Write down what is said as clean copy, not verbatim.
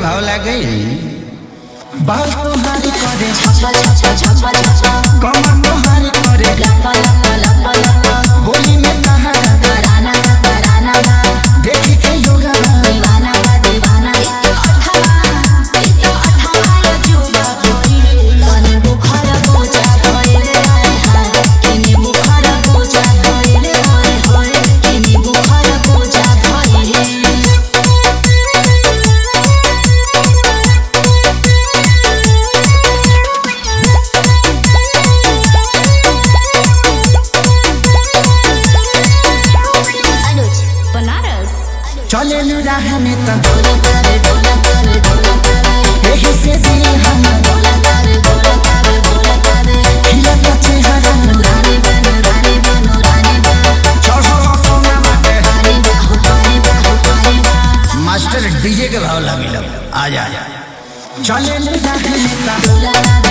भाव लागे बाल तुम्हारी करे कमर तुम्हारी करे होली में देखी के योगा चले राह में तो यही से दिल हम खिलता चेहरा मास्टर डीजे के भाव लागे आ जा चले राह में तो